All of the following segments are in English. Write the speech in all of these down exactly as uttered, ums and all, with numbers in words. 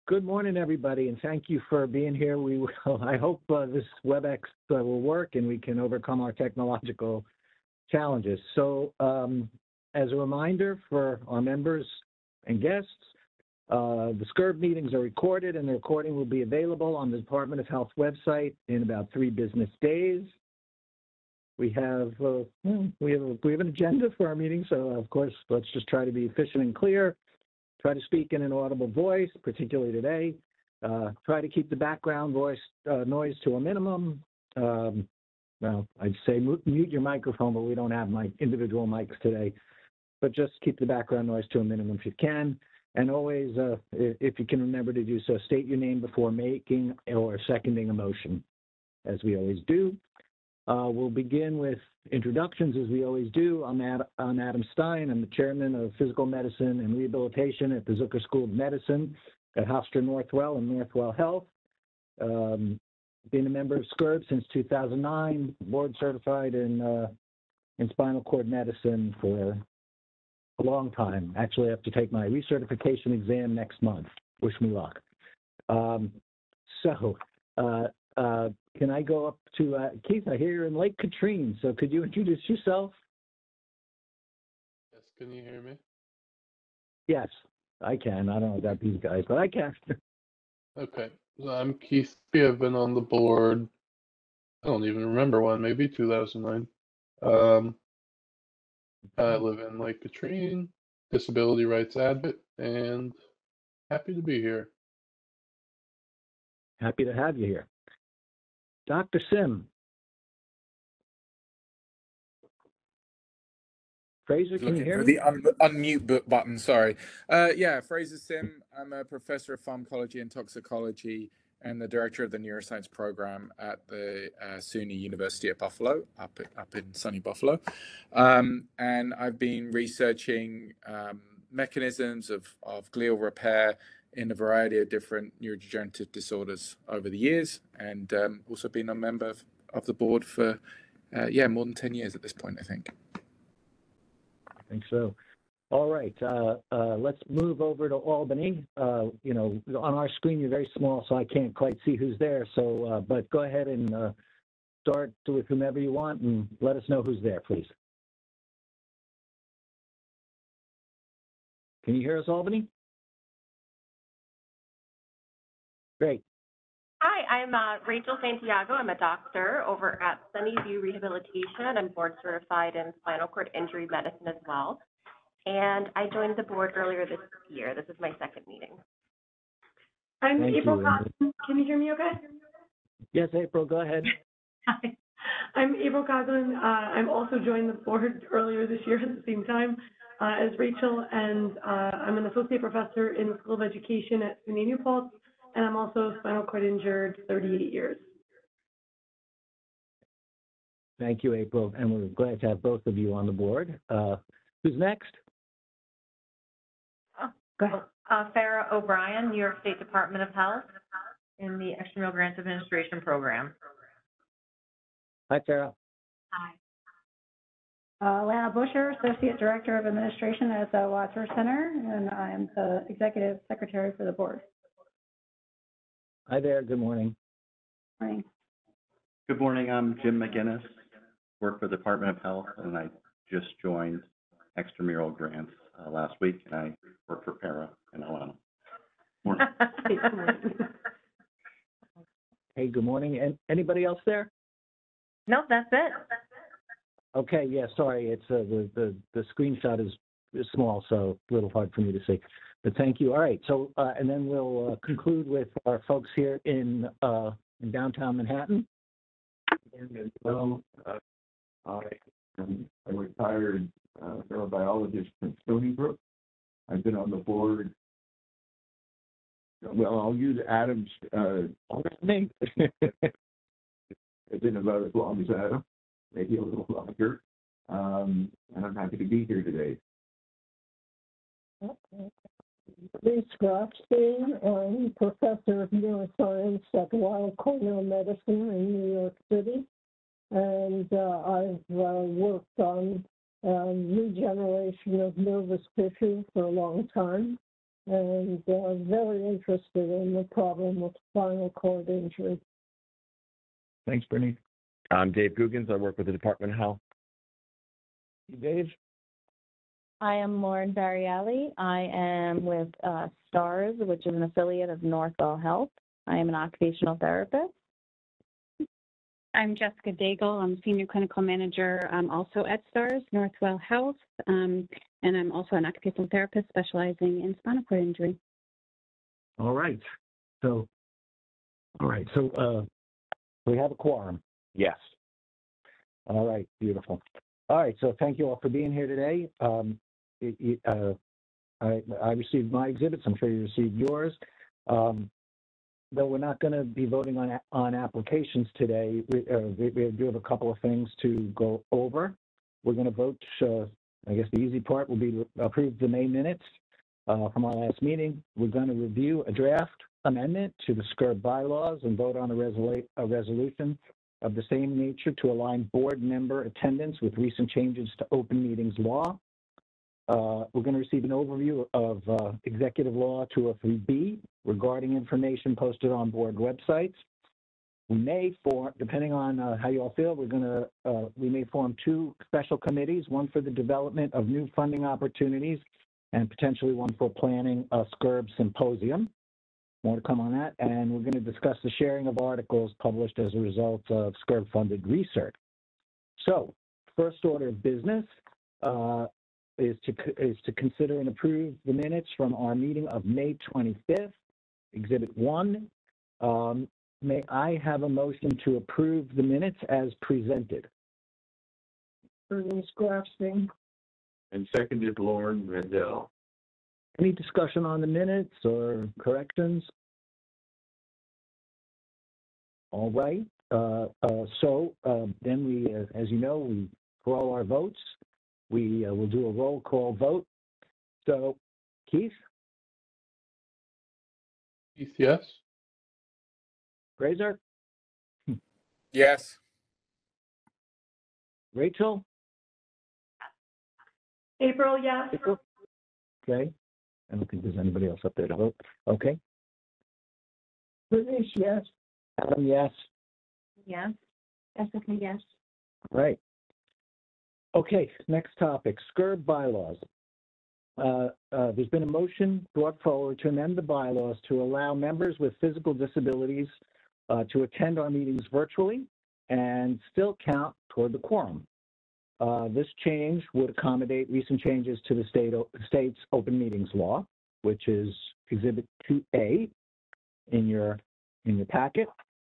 Good morning, everybody, and thank you for being here. We will, I hope uh, this WebEx uh, will work and we can overcome our technological challenges. So um, as a reminder for our members and guests, uh, the SCURB meetings are recorded and the recording will be available on the Department of Health website in about three business days. We have, uh, we have, we have an agenda for our meeting, so of course, let's just try to be efficient and clear. Try to speak in an audible voice, particularly today. Uh, try to keep the background voice uh, noise to a minimum. Um, well, I'd say mute your microphone, but we don't have my individual mics today. But just keep the background noise to a minimum if you can. And always, uh, if you can remember to do so, state your name before making or seconding a motion, as we always do. Uh, we'll begin with introductions, as we always do. I'm, Ad, I'm Adam Stein. I'm the chairman of Physical Medicine and Rehabilitation at the Zucker School of Medicine at Hofstra Northwell and Northwell Health. Um, been a member of SCURB since two thousand nine, board certified in, uh, in spinal cord medicine for a long time. Actually, I have to take my recertification exam next month. Wish me luck. Um, so, uh, uh, can I go up to, uh, Keith, I hear you're in Lake Katrine, so could you introduce yourself? Yes, can you hear me? Yes, I can. I don't know about these guys, but I can. Okay, so I'm Keith B. I've been on the board, I don't even remember when, maybe two thousand nine. Um, I live in Lake Katrine, disability rights advocate, and happy to be here. Happy to have you here. Doctor Sim. Fraser, can you hear for me? the un unmute button, sorry. Uh, yeah, Fraser Sim. I'm a professor of pharmacology and toxicology and the director of the neuroscience program at the uh, SUNY University at Buffalo, up, up in sunny Buffalo. Um, and I've been researching um, mechanisms of, of glial repair in a variety of different neurodegenerative disorders over the years, and um, also been a member of, of the board for, uh, yeah, more than ten years at this point, I think. I think so. All right, uh, uh, let's move over to Albany. Uh, you know, on our screen, you're very small, so I can't quite see who's there. So, uh, but go ahead and uh, start with whomever you want and let us know who's there, please. Can you hear us, Albany? Great. Hi, I'm uh, Rachel Santiago. I'm a doctor over at Sunnyview Rehabilitation. I'm board certified in spinal cord injury medicine as well. And I joined the board earlier this year. This is my second meeting. I'm Thank April you. Coughlin. Can you hear me okay? Yes, April, go ahead. Hi, I'm April Coughlin. Uh, I'm also joined the board earlier this year at the same time uh, as Rachel, and uh, I'm an associate professor in the School of Education at SUNY New Paltz, and I'm also spinal cord injured thirty-eight years. Thank you, April, and we're glad to have both of you on the board. Uh, who's next? Oh, go ahead. Uh, Farah O'Brien, New York State Department of Health in the Extramural Grants Administration Program. Hi, Farah. Hi. Uh, Lana Busher, Associate Director of Administration at the Wadsworth Center, and I'm the Executive Secretary for the board. Hi there, good morning. Morning. Good morning, I'm Jim McGinnis, work for the Department of Health, and I just joined Extramural Grants uh, last week, and I work for Para in Atlanta. Morning. Hey, good morning. And anybody else there? No, that's it. Okay, yeah, sorry, it's uh, the, the, the screenshot is, is small, so a little hard for me to see. But thank you. All right, so, uh, and then we'll uh, conclude with our folks here in, uh, in downtown Manhattan. Well, uh, I am a retired uh, neurobiologist from Stony Brook. I've been on the board. Well, I'll use Adam's uh, name. It's been about as long as Adam, maybe a little longer. Um, and I'm happy to be here today. Lee Rothstein, I'm professor of neuroscience at Weill Cornell Medicine in New York City, and uh, I've uh, worked on uh, regeneration of nervous tissue for a long time. and uh, very interested in the problem of spinal cord injury. Thanks, Bernice. I'm Dave Guggens. I work with the Department of Health. Dave? I am Lauren Barrielli. I am with uh, STARS, which is an affiliate of Northwell Health. I am an occupational therapist. I'm Jessica Daigle. I'm Senior Clinical Manager um, also at STARS, Northwell Health, um, and I'm also an occupational therapist specializing in spinal cord injury. All right. So, all right. So uh, we have a quorum. Yes. All right. Beautiful. All right. So thank you all for being here today. Um, it, it, uh, I, I received my exhibits. I'm sure you received yours. Um, though we're not going to be voting on on applications today, we, uh, we, we do have a couple of things to go over. We're going to vote. Uh, I guess the easy part will be to approve the May minutes uh, from our last meeting. We're going to review a draft amendment to the S C U R B bylaws and vote on a, resolu a resolution of the same nature to align board member attendance with recent changes to open meetings law. Uh, we're going to receive an overview of uh, Executive Law two oh three B regarding information posted on board websites. We may form, depending on uh, how you all feel, we're going to, uh, we may form two special committees, one for the development of new funding opportunities and potentially one for planning a S C U R B symposium. More to come on that. And we're going to discuss the sharing of articles published as a result of S C U R B-funded research. So, first order of business, uh, is to is to consider and approve the minutes from our meeting of May twenty-fifth, Exhibit one. Um, may I have a motion to approve the minutes as presented? Bernice Grafstein. And seconded Lauren Rendell. Any discussion on the minutes or corrections? All right. Uh, uh, so uh, then we, uh, as you know, we call our votes. We uh, will do a roll call vote. So, Keith? Keith, yes. Fraser? Yes. Rachel? April, yes. April? Okay. I don't think there's anybody else up there to vote. Okay. Bernice, yes. Adam, yes. Yes. Jessica, yes. Right. Okay, next topic, S C U R B bylaws. Uh, uh, there's been a motion brought forward to amend the bylaws to allow members with physical disabilities uh, to attend our meetings virtually and still count toward the quorum. Uh, this change would accommodate recent changes to the state, state's open meetings law, which is Exhibit two A in your, in your packet.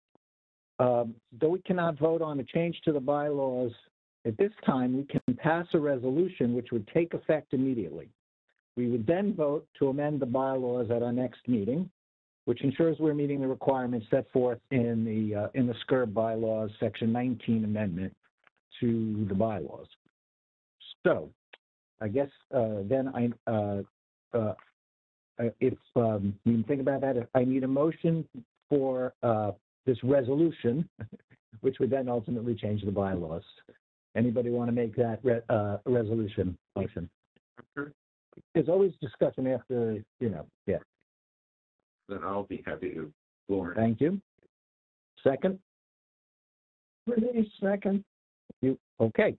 Um, though we cannot vote on a change to the bylaws at this time, we can pass a resolution which would take effect immediately. We would then vote to amend the bylaws at our next meeting, which ensures we're meeting the requirements set forth in the uh, in the S C U R B bylaws, Section nineteen amendment to the bylaws. So, I guess uh, then I, uh, uh, if um, you can think about that, I need a motion for uh, this resolution, which would then ultimately change the bylaws. Anybody want to make that re uh, resolution motion? There's always discussion after, you know, yeah. Then I'll be happy to, Lauren. Thank you. Second? Bernice, second. You, okay.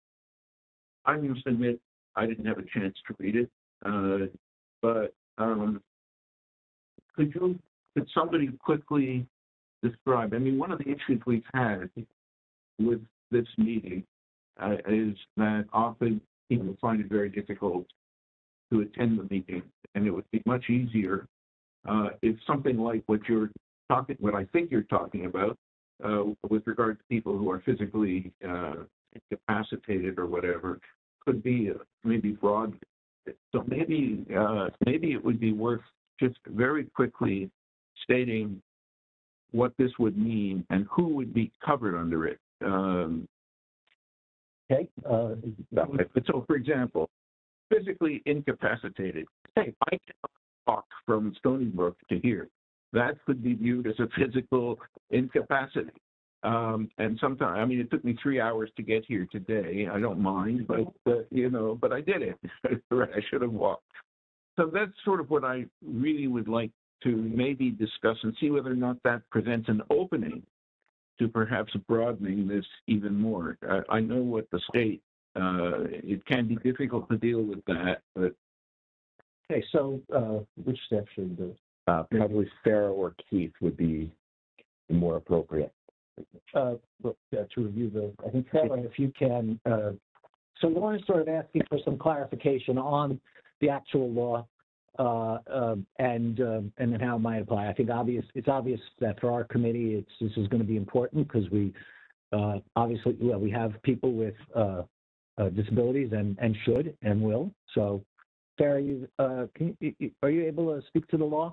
I must admit, I didn't have a chance to read it, uh, but um, could you, could somebody quickly describe, I mean, one of the issues we've had with this meeting uh, is that often people find it very difficult to attend the meeting, and it would be much easier uh, if something like what you're talking, what I think you're talking about, uh, with regard to people who are physically uh, incapacitated or whatever, could be uh, maybe broad. So maybe uh, maybe it would be worth just very quickly stating what this would mean and who would be covered under it. Um, okay. Uh, so, for example, physically incapacitated. Hey, I cannot walk from Stony Brook to here. That could be viewed as a physical incapacity. Um, and sometimes, I mean, it took me three hours to get here today. I don't mind, but, uh, you know, but I did it. I should have walked. so that's sort of what I really would like to maybe discuss and see whether or not that presents an opening to perhaps broadening this even more. Uh, I know what the state, uh, it can be difficult to deal with that, but. Okay, so uh, which step should we do? Uh, probably Farah or Keith would be more appropriate. Uh, look, uh, to review the, I think, Sarah, if you can, uh, so Lauren is sort of asking for some clarification on the actual law uh, uh, and uh, and then how it might apply. I think obvious, it's obvious that for our committee, it's this is going to be important because we uh, obviously, well, we have people with uh, uh, disabilities and and should and will. So, Sarah, you, uh, can you, are you able to speak to the law?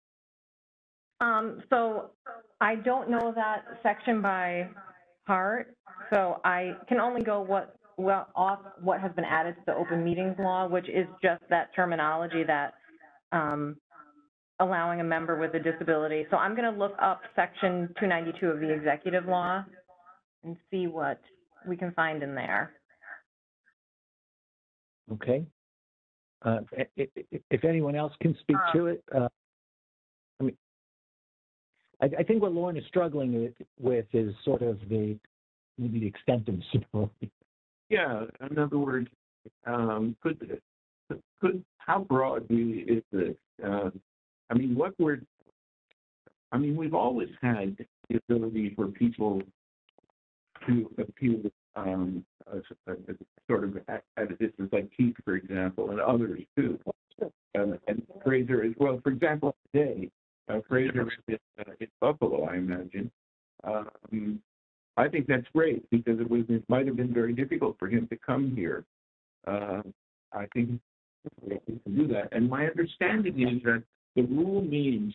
Um, so I don't know that section by heart, so I can only go what, well, off what has been added to the open meetings law, which is just that terminology that, um, allowing a member with a disability. So I'm going to look up section two ninety-two of the executive law and see what we can find in there. Okay. Uh, if, if anyone else can speak to it, uh, I mean, I, I think what Lauren is struggling with, with is sort of the maybe the extent of the disability. Yeah, in other words, um, could, could, how broad is this? Uh, I mean, what we're, I mean, we've always had the ability for people to appeal um, as, as sort of at, at a distance, like Keith, for example, and others too. Um, and Fraser as well. For example, today, uh, Fraser is in, uh, in Buffalo, I imagine. Um, I think that's great because it was it might have been very difficult for him to come here. Uh, I think we can do that. And my understanding is that the rule means,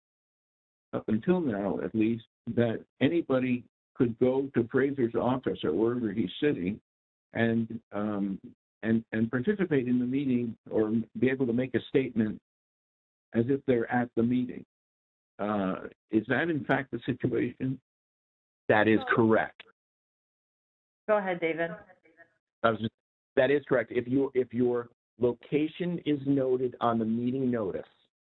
up until now at least, that anybody could go to Fraser's office or wherever he's sitting and um, and and participate in the meeting or be able to make a statement as if they're at the meeting. Uh, is that in fact the situation? That is correct. Go ahead, David. I was just, that is correct. If you if your location is noted on the meeting notice,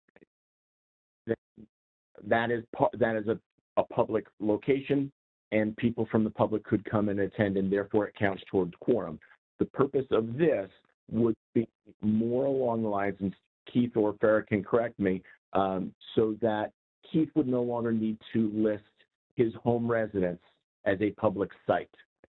then that is that is a, a public location, and people from the public could come and attend, and therefore it counts towards quorum. The purpose of this would be more along the lines, and Keith or Farah can correct me, um, so that Keith would no longer need to list his home residence as a public site.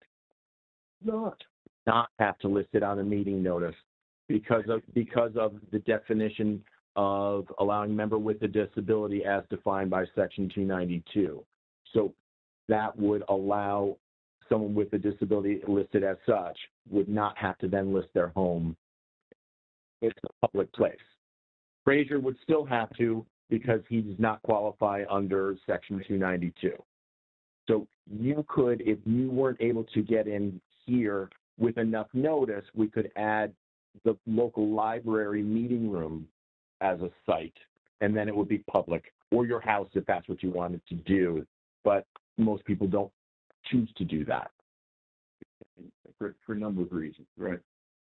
Not. Not have to list it on a meeting notice because of because of the definition of allowing member with a disability as defined by section two ninety-two. So that would allow someone with a disability listed as such would not have to then list their home. It's a public place. Fraser would still have to because he does not qualify under section two ninety-two. So you could, if you weren't able to get in here with enough notice, we could add the local library meeting room as a site, and then it would be public, or your house if that's what you wanted to do. But most people don't choose to do that. For, for a number of reasons, right?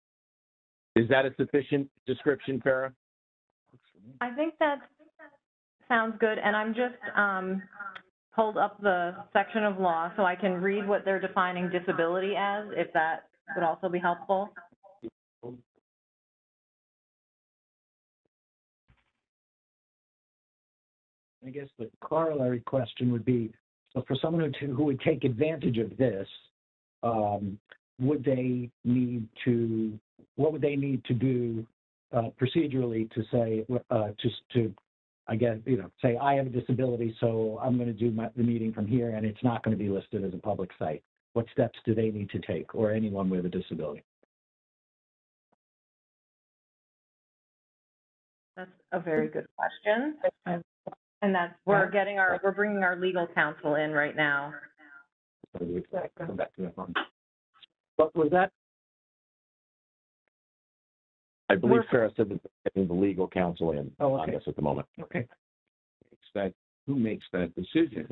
Is that a sufficient description, Farah? I think that sounds good, and I'm just um, pulled up the section of law so I can read what they're defining disability as, if that would also be helpful. I guess the corollary question would be, so for someone who, who would take advantage of this, um, would they need to, what would they need to do uh, procedurally to say, uh, just to, I guess, you know, say I have a disability, so I'm going to do my, the meeting from here and it's not going to be listed as a public site. What steps do they need to take, or anyone with a disability? That's a very good question. And that's, we're getting our, we're bringing our legal counsel in right now. Come back to that one. But was that? I believe Farah said that they're getting the legal counsel in oh, okay. on this at the moment. Okay. It's that, who makes that decision?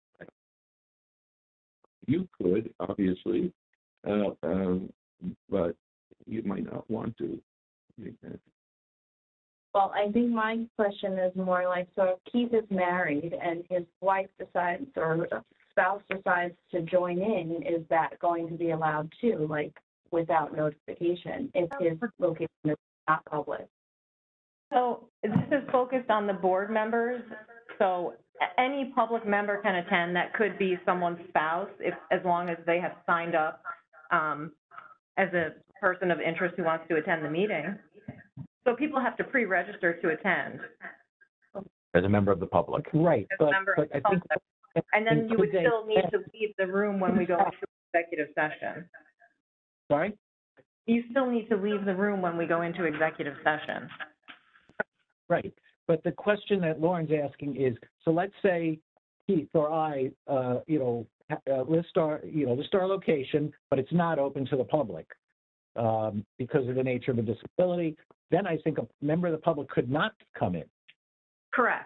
You could, obviously, uh, um, but you might not want to make that. Well, I think my question is more like, so if Keith is married and his wife decides or spouse decides to join in, is that going to be allowed too, like without notification, if his location is not public? So this is focused on the board members. So a- any public member can attend. That could be someone's spouse, if, as long as they have signed up um, as a person of interest who wants to attend the meeting. So people have to pre-register to attend. As a member of the public. Right, As a but, member but of the I think. public. And then you would could they- still need to leave the room when we go into executive session. Sorry? You still need to leave the room when we go into executive session. Right, but the question that Lauren's asking is, so let's say Keith or I, uh, you know, ha- uh, list our, you know, list our location, but it's not open to the public um, because of the nature of the disability. Then I think a member of the public could not come in. Correct.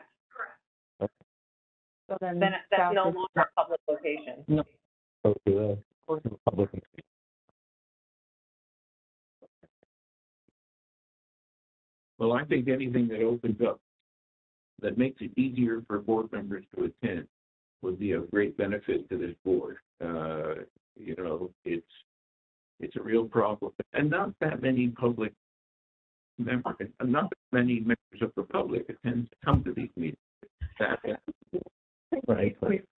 So then, Then that's no spouse is- longer a public location. No. Go to the, go to the public. Well, I think anything that opens up, that makes it easier for board members to attend would be of great benefit to this board. Uh, you know, it's, it's a real problem. And not that many public members, not that many members of the public attend, come to these meetings. That, Right.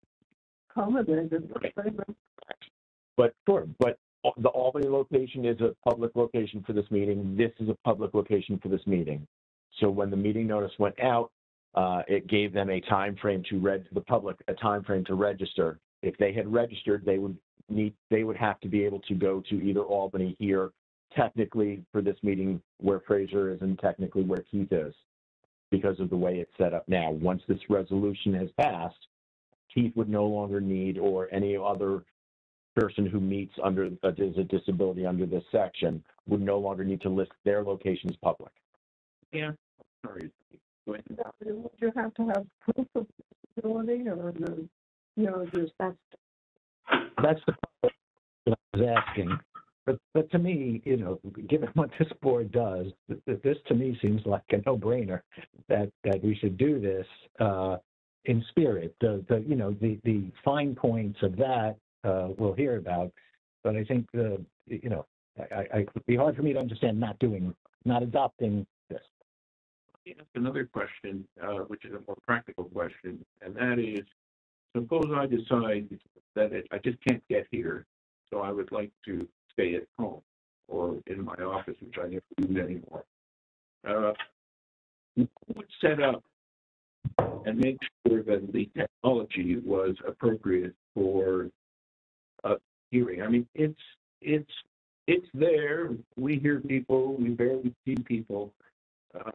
But, sure, but the Albany location is a public location for this meeting. This is a public location for this meeting. So when the meeting notice went out, uh, it gave them a time frame to read the public, a time frame to register. If they had registered, they would need, they would have to be able to go to either Albany here, technically for this meeting where Fraser is and technically where Keith is, because of the way it's set up now. Once this resolution has passed, Keith would no longer need, or any other person who meets under, uh, as a disability under this section, would no longer need to list their locations public. yeah, sorry. Go ahead. Would you have to have proof of disability or, the, you know, just that's. That's the part that I was asking. But, but to me, you know, given what this board does, th- th- this to me seems like a no-brainer that, that we should do this uh, in spirit. The, the, you know, the, the fine points of that uh, we'll hear about, but I think the, you know, I, I, it'd be hard for me to understand not doing, not adopting this. Ask another question, uh, which is a more practical question, and that is, suppose I decide that it, I just can't get here, so I would like to stay at home or in my office, which I never do anymore. Uh, who would set up and make sure that the technology was appropriate for a hearing? I mean, it's it's it's there. We hear people. We barely see people. Uh,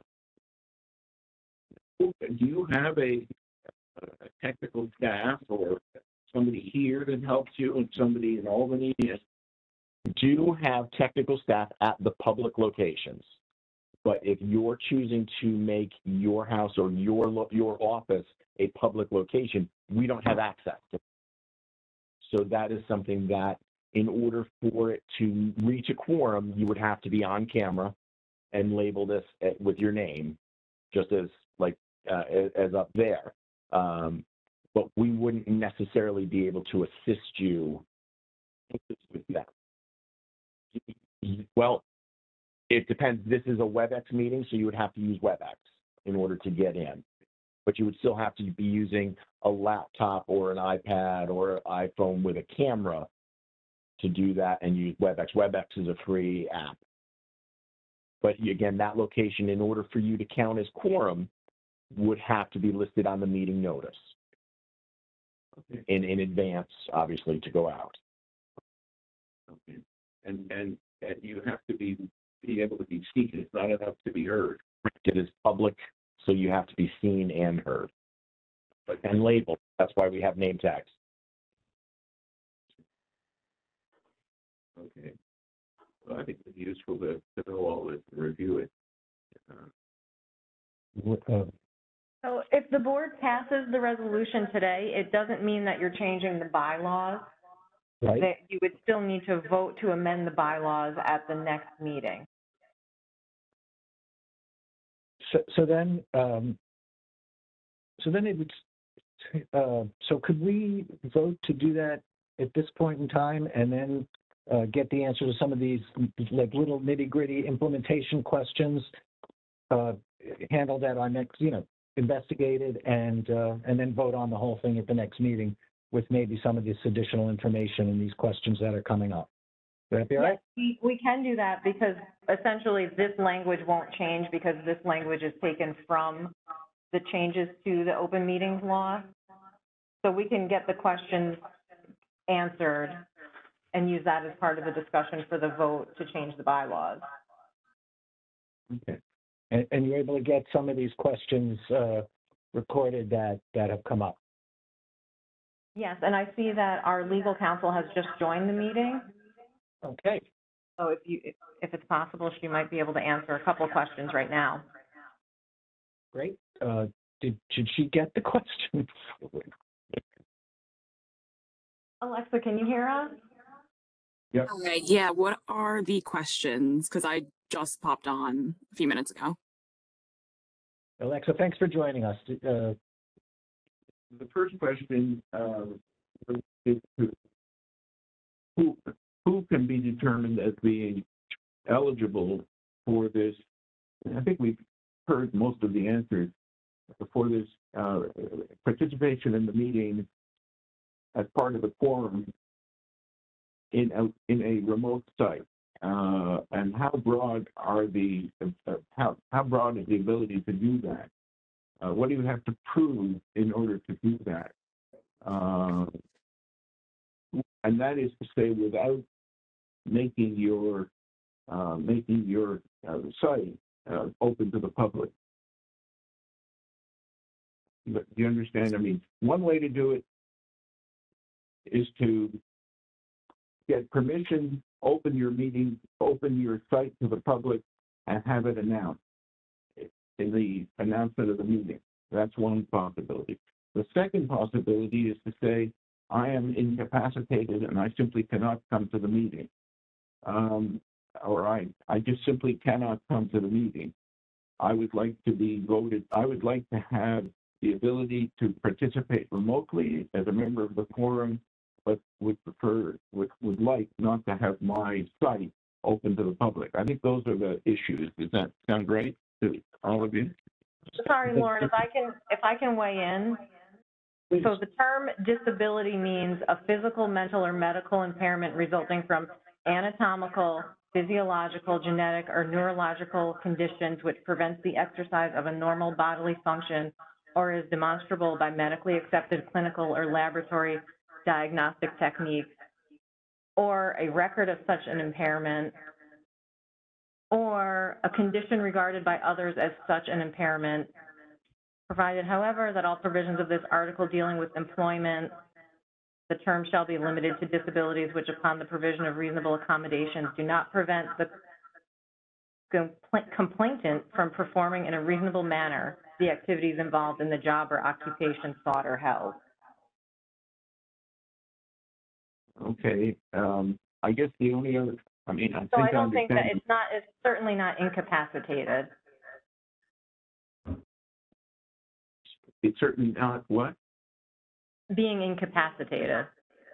do you have a, a technical staff or somebody here that helps you and somebody in Albany? Do have technical staff at the public locations, but if you're choosing to make your house or your lo- your office a public location, we don't have access to it. So that is something that, in order for it to reach a quorum, you would have to be on camera and label this at, with your name, just as like uh, as, as up there. Um, but we wouldn't necessarily be able to assist you with that. Well, it depends. This is a WebEx meeting, so you would have to use WebEx in order to get in. But you would still have to be using a laptop or an iPad or an iPhone with a camera to do that and use WebEx. WebEx is a free app. But again, that location, in order for you to count as quorum, would have to be listed on the meeting notice Okay. in, in advance, obviously, to go out. Okay. And, and, and you have to be, be able to be seen. It's not enough to be heard. It is public, so you have to be seen and heard. But and labeled. That's why we have name tags. Okay. Well, I think it's useful to, to know all this, to review it. Uh, Uh, So if the board passes the resolution today, it doesn't mean that you're changing the bylaws. Right. That you would still need to vote to amend the bylaws at the next meeting. so, so then, um, so then it would, uh, so could we vote to do that at this point in time and then uh, get the answer to some of these like little nitty gritty implementation questions, uh, handled at our next, you know, investigated and, uh, and then vote on the whole thing at the next meeting with maybe some of this additional information and these questions that are coming up? Would that be all right? Yes, we, we can do that because essentially this language won't change because this language is taken from the changes to the open meetings law. So we can get the questions answered and use that as part of the discussion for the vote to change the bylaws. Okay. And, and you're able to get some of these questions uh, recorded that, that have come up? Yes, and I see that our legal counsel has just joined the meeting. Okay. So if you, if, if it's possible, she might be able to answer a couple questions right now. Great. Uh, did, did she get the question? Alexa, can you hear us? Yep. Okay, yeah, what are the questions? Because I just popped on a few minutes ago. Alexa, thanks for joining us. Uh, The first question uh, is to who, who can be determined as being eligible for this? I think we've heard most of the answers for this uh, participation in the meeting as part of the quorum in a, in a remote site. Uh, and how broad are the, uh, how, how broad is the ability to do that? Uh, what do you have to prove in order to do that? Uh, and that is to say, without making your uh, making your uh, site uh, open to the public. But do you understand? I mean, one way to do it is to get permission, open your meeting, open your site to the public, and have it announced in the announcement of the meeting. That's one possibility. The second possibility is to say, I am incapacitated and I simply cannot come to the meeting. Um, or I, I just simply cannot come to the meeting. I would like to be voted, I would like to have the ability to participate remotely as a member of the quorum, but would prefer, would, would like not to have my site open to the public. I think those are the issues. Does that sound right to all of you? Sorry, Lauren, if I can, if I can weigh in. Please. So the term disability means a physical, mental, or medical impairment resulting from anatomical, physiological, genetic, or neurological conditions which prevents the exercise of a normal bodily function or is demonstrable by medically accepted clinical or laboratory diagnostic techniques, or a record of such an impairment, or a condition regarded by others as such an impairment, provided, however, that all provisions of this article dealing with employment, the term shall be limited to disabilities which, upon the provision of reasonable accommodations, do not prevent the compla- complainant from performing in a reasonable manner the activities involved in the job or occupation sought or held. Okay. Um, I guess the only other, I mean, I So think I don't think that understand- it's not, it's certainly not incapacitated. It's certainly not what? Being incapacitated.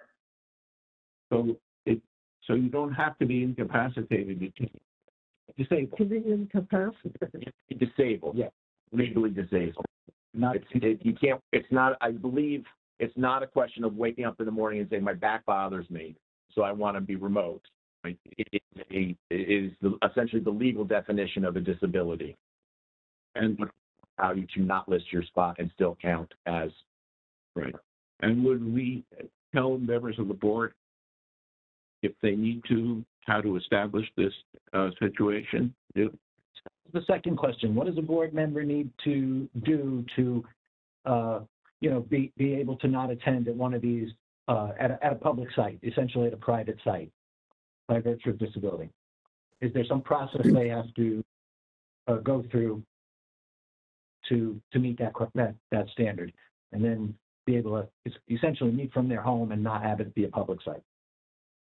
So it, so you don't have to be incapacitated. You can, Disabled. To be incapacitated. Disabled. Yeah. Legally disabled. Not It's, it, you can't, it's not, I believe, it's not a question of waking up in the morning and saying, my back bothers me, so I want to be remote. It, it, it, it is the, essentially the legal definition of a disability. and How you to not list your spot and still count as. right. And would we tell members of the board if they need to, how to establish this uh, situation? Do- the second question. What does a board member need to do to, uh, you know, be, be able to not attend at one of these, uh, at a, at a public site, essentially at a private site by virtue of disability? Is there some process they have to uh, go through to, to meet that, that, that standard and then be able to essentially meet from their home and not have it be a public site?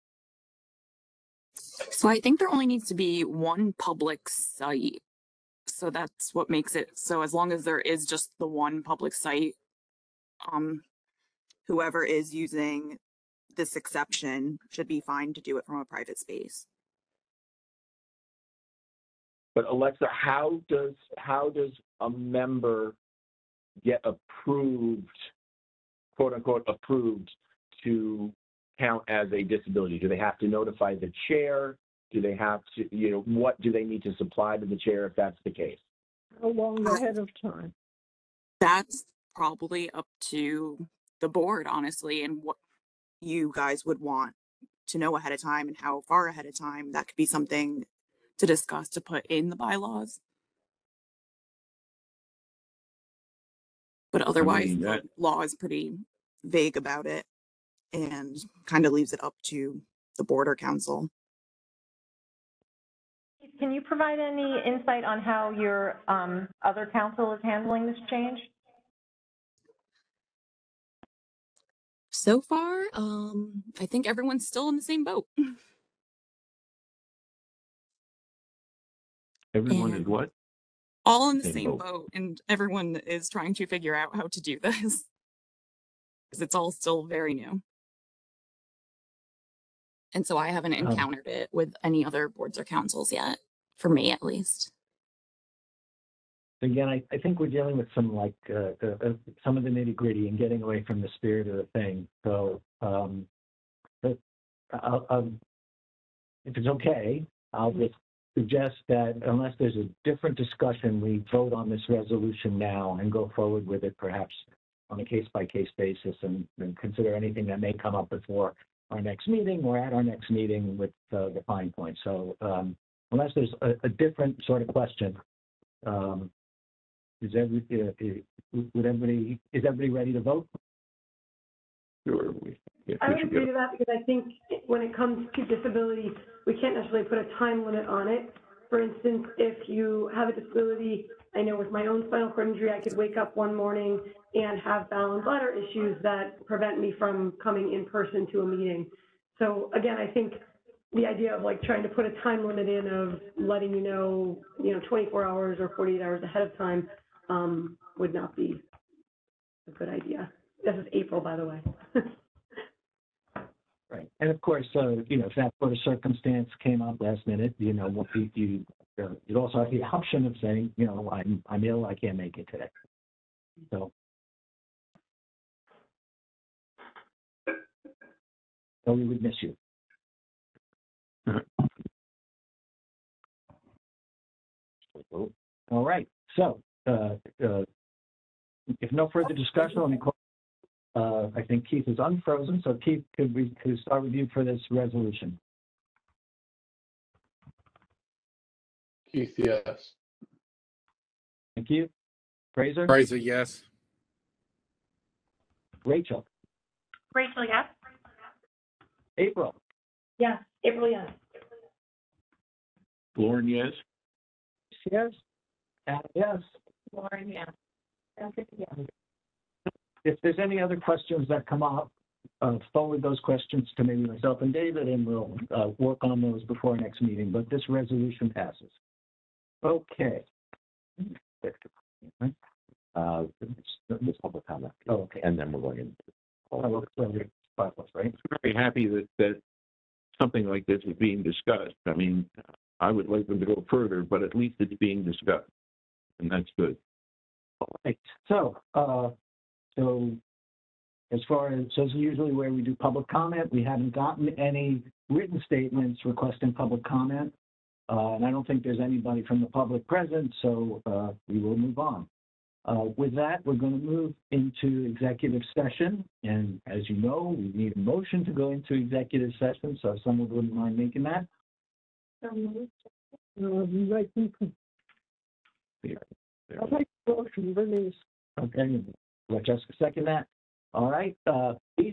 So I think there only needs to be one public site. So that's what makes it, so as long as there is just the one public site, um, whoever is using this exception should be fine to do it from a private space. But Alexa, how does, how does a member get approved, quote unquote, approved to count as a disability? Do they have to notify the chair? Do they have to, you know, what do they need to supply to the chair if that's the case? How long ahead of time? That's probably up to the board, honestly, and what you guys would want to know ahead of time and how far ahead of time. That could be something to discuss to put in the bylaws. But otherwise, mean, that- the law is pretty vague about it and kind of leaves it up to the board or council. Can you provide any insight on how your um, other council is handling this change? So far, um, I think everyone's still in the same boat. Everyone And is what? all in the Same same boat. boat, and everyone is trying to figure out how to do this because it's all still very new. And so I haven't Um, encountered it with any other boards or councils yet, for me at least. Again, I, I think we're dealing with some like, uh, uh, uh, some of the nitty gritty and getting away from the spirit of the thing. So, um, but I'll, I'll, if it's okay, I'll just suggest that unless there's a different discussion, we vote on this resolution now and go forward with it perhaps on a case-by-case basis and, and consider anything that may come up before our next meeting or at our next meeting with uh, the fine point. So um, unless there's a, a different sort of question, um, is every, uh, would everybody, is everybody ready to vote? Sure. We, yeah, I we would should agree get to that because I think when it comes to disability, we can't necessarily put a time limit on it. For instance, if you have a disability, I know with my own spinal cord injury, I could wake up one morning and have bowel and bladder issues that prevent me from coming in person to a meeting. So again, I think the idea of like trying to put a time limit in of letting you know, you know, twenty-four hours or forty-eight hours ahead of time um, would not be a good idea. This is April, by the way. Right. And of course, uh, you know, if that sort of circumstance came up last minute, you know, what you, you, uh, you'd also have the option of saying, you know, I'm, I'm ill, I can't make it today. So. So we would miss you. All right. So, uh, uh, if no further discussion, let me call. Uh, I think Keith is unfrozen, so Keith, could we could start with you for this resolution? Keith, yes. Thank you. Fraser? Fraser, yes. Rachel? Rachel, yes? April? Yes, April, yes. Lauren, yes. Yes. Adam, yes. Lauren, yes. Jessica, yes. If there's any other questions that come up, uh, forward those questions to maybe myself and David, and we'll uh, work on those before our next meeting. But this resolution passes. Okay. Uh, this public comment. Oh, okay. And then we're going in. Oh, well, well, five plus, right? Very happy that, that something like this is being discussed. I mean, I would like them to go further, but at least it's being discussed, and that's good. All right. So, uh, so as far as, so this is usually where we do public comment. We haven't gotten any written statements requesting public comment. Uh, and I don't think there's anybody from the public present, so uh, we will move on. Uh, with that, we're going to move into executive session. And as you know, we need a motion to go into executive session. So if someone wouldn't mind making that. Um, right, I'll make the motion, Bernice. Okay, let Jessica second that. All right, uh, Keith?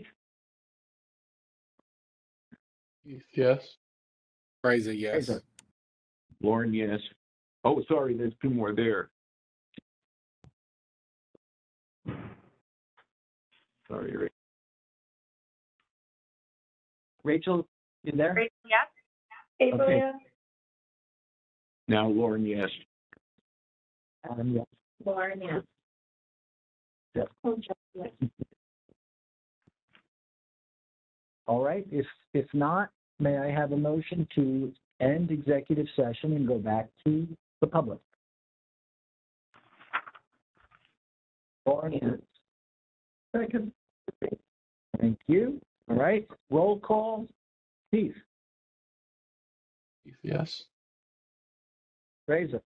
Keith, yes. Fraser, yes. Fraser. Lauren, yes. Oh, sorry, there's two more there. Sorry, Rick. Rachel, you there? Rachel, yes? April, Okay. yes. Now Lauren, yes. Adam, yes. Lauren, yes. Jeff. Oh, Jeff, yes. All right, if, if not, may I have a motion to end executive session and go back to the public? Lauren, second. Thank you. All right, roll call. Keith. Keith, yes. Fraser.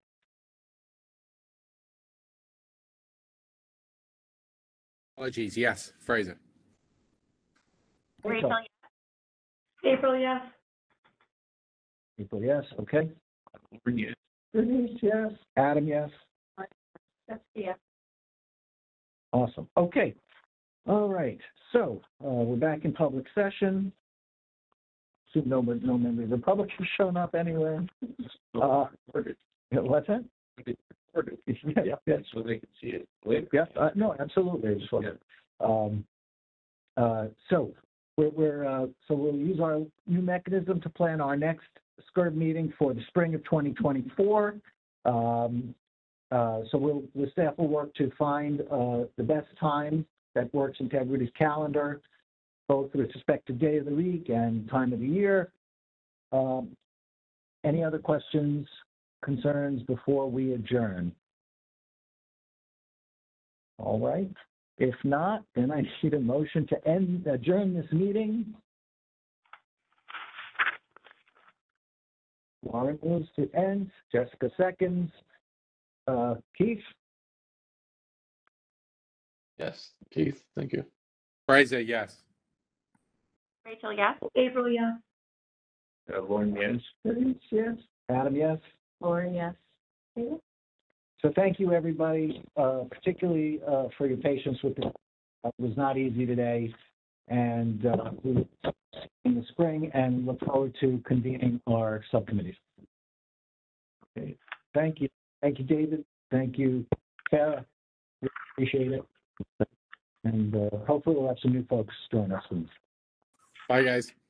Apologies, yes, Fraser. Rachel, yes. April, yes. People, yes, okay. Yes. Denise, yes. Adam, yes. That's, yeah. Awesome. Okay. All right. So uh, we're back in public session. Assume no, no member of the public has shown up anywhere. Uh, what's that? Yeah, yeah. So they can see it. Yeah, uh, no, absolutely. I just wanted, um, uh, so we're, we're uh, so we'll use our new mechanism to plan our next S C U R B meeting for the spring of twenty twenty-four. Um, uh, so we'll, the staff will work to find uh, the best time that works into everybody's calendar, both with respect to day of the week and time of the year. Um, any other questions, concerns before we adjourn? All right. If not, then I need a motion to end, adjourn this meeting. Lauren moves to end. Jessica seconds. Uh, Keith? Yes, Keith, thank you. Fraser, yes. Rachel, yes. April, yes. Uh, Lauren, yes. Denise, yes. Adam, yes. Lauren, yes. So thank you, everybody, uh, particularly uh, for your patience with this. It was not easy today. And uh, we will see you in the spring and look forward to convening our subcommittees. Okay. Thank you. Thank you, David. Thank you, Sarah. We appreciate it. And uh, hopefully we'll have some new folks join us soon. Bye, guys.